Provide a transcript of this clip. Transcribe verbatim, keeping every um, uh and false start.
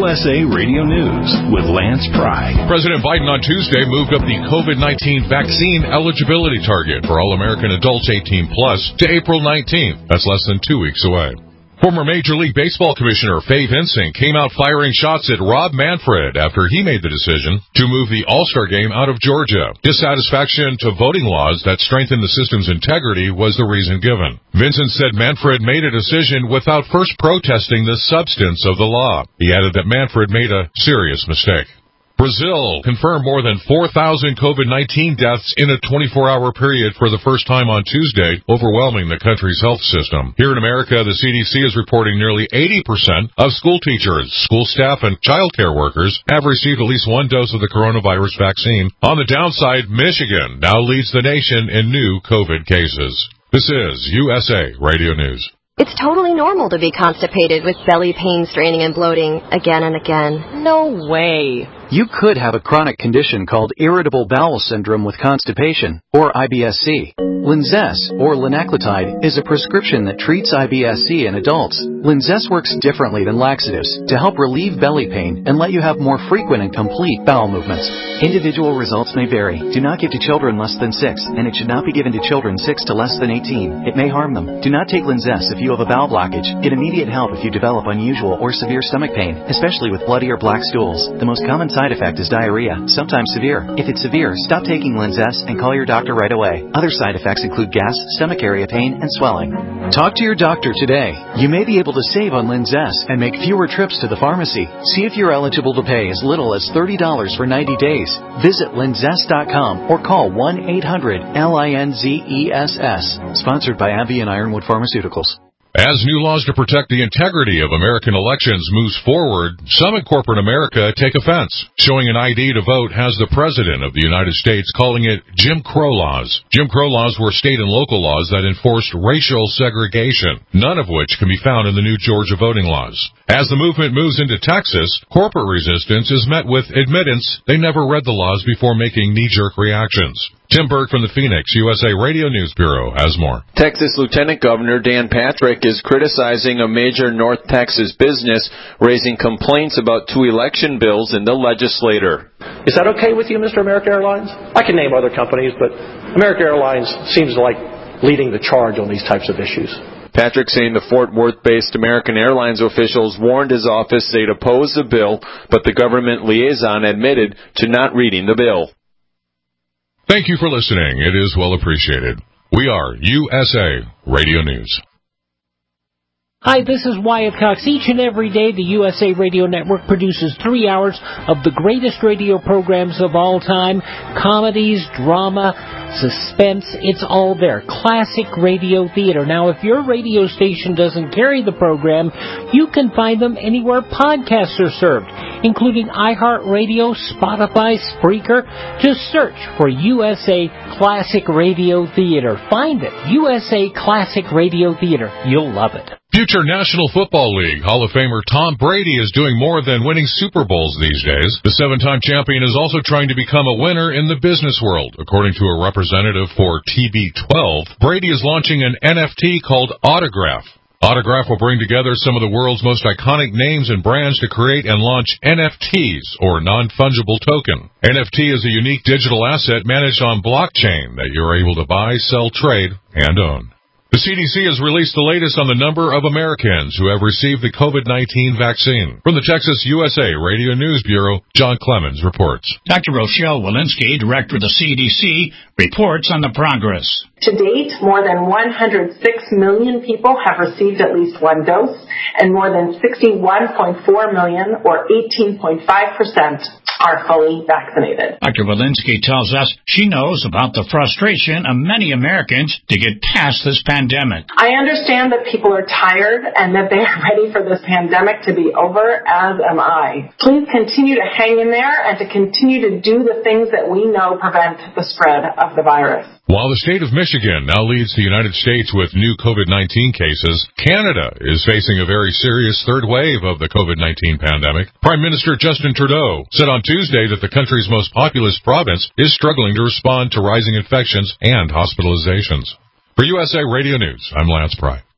U S A Radio News with Lance Pry. President Biden on Tuesday moved up the COVID nineteen vaccine eligibility target for all American adults eighteen plus to April nineteenth. That's less than two weeks away. Former Major League Baseball Commissioner Fay Vincent came out firing shots at Rob Manfred after he made the decision to move the All-Star Game out of Georgia. Dissatisfaction to voting laws that strengthen the system's integrity was the reason given. Vincent said Manfred made a decision without first protesting the substance of the law. He added that Manfred made a serious mistake. Brazil confirmed more than four thousand COVID nineteen deaths in a twenty-four hour period for the first time on Tuesday, overwhelming the country's health system. Here in America, the C D C is reporting nearly eighty percent of school teachers, school staff, and child care workers have received at least one dose of the coronavirus vaccine. On the downside, Michigan now leads the nation in new COVID cases. This is U S A Radio News. It's totally normal to be constipated with belly pain, straining, and bloating again and again. No way. You could have a chronic condition called irritable bowel syndrome with constipation, or I B S C. Linzess, or linaclotide, is a prescription that treats I B S C in adults. Linzess works differently than laxatives to help relieve belly pain and let you have more frequent and complete bowel movements. Individual results may vary. Do not give to children less than six, and it should not be given to children six to less than eighteen. It may harm them. Do not take Linzess if you have a bowel blockage. Get immediate help if you develop unusual or severe stomach pain, especially with bloody or black stools. The most common side effect is diarrhea, sometimes severe. If it's severe, stop taking Linzess and call your doctor right away. Other side effects include gas, stomach area pain, and swelling. Talk to your doctor today. You may be able to save on Linzess and make fewer trips to the pharmacy. See if you're eligible to pay as little as thirty dollars for ninety days. Visit linzess dot com or call one eight hundred L I N Z E S S. Sponsored by AbbVie and Ironwood Pharmaceuticals. As new laws to protect the integrity of American elections moves forward, some in corporate America take offense. Showing an I D to vote has the President of the United States calling it Jim Crow laws. Jim Crow laws were state and local laws that enforced racial segregation, none of which can be found in the new Georgia voting laws. As the movement moves into Texas, corporate resistance is met with admittance they never read the laws before making knee-jerk reactions. Tim Berg from the Phoenix U S A Radio News Bureau has more. Texas Lieutenant Governor Dan Patrick is criticizing a major North Texas business raising complaints about two election bills in the legislature. Is that okay with you, Mister American Airlines? I can name other companies, but American Airlines seems like leading the charge on these types of issues. Patrick saying the Fort Worth-based American Airlines officials warned his office they'd oppose the bill, but the government liaison admitted to not reading the bill. Thank you for listening. It is well appreciated. We are U S A Radio News. Hi, this is Wyatt Cox. Each and every day, the U S A Radio Network produces three hours of the greatest radio programs of all time. Comedies, drama, suspense, it's all there. Classic radio theater. Now, if your radio station doesn't carry the program, you can find them anywhere podcasts are served, including iHeartRadio, Spotify, Spreaker. Just search for U S A Classic Radio Theater. Find it. U S A Classic Radio Theater. You'll love it. Future National Football League Hall of Famer Tom Brady is doing more than winning Super Bowls these days. The seven-time champion is also trying to become a winner in the business world. According to a representative for T B twelve, Brady is launching an N F T called Autograph. Autograph will bring together some of the world's most iconic names and brands to create and launch N F Ts, or non-fungible token. N F T is a unique digital asset managed on blockchain that you're able to buy, sell, trade, and own. The C D C has released the latest on the number of Americans who have received the COVID nineteen vaccine. From the Texas U S A Radio News Bureau, John Clemens reports. Doctor Rochelle Walensky, director of the C D C, reports on the progress. To date, more than one hundred six million people have received at least one dose, and more than sixty-one point four million, or eighteen point five percent, are fully vaccinated. Doctor Walensky tells us she knows about the frustration of many Americans to get past this pandemic. I understand that people are tired and that they are ready for this pandemic to be over, as am I. Please continue to hang in there and to continue to do the things that we know prevent the spread of the virus. While the state of Michigan now leads the United States with new COVID nineteen cases, Canada is facing a very serious third wave of the COVID nineteen pandemic. Prime Minister Justin Trudeau said on Tuesday that the country's most populous province is struggling to respond to rising infections and hospitalizations. For U S A Radio News, I'm Lance Pry.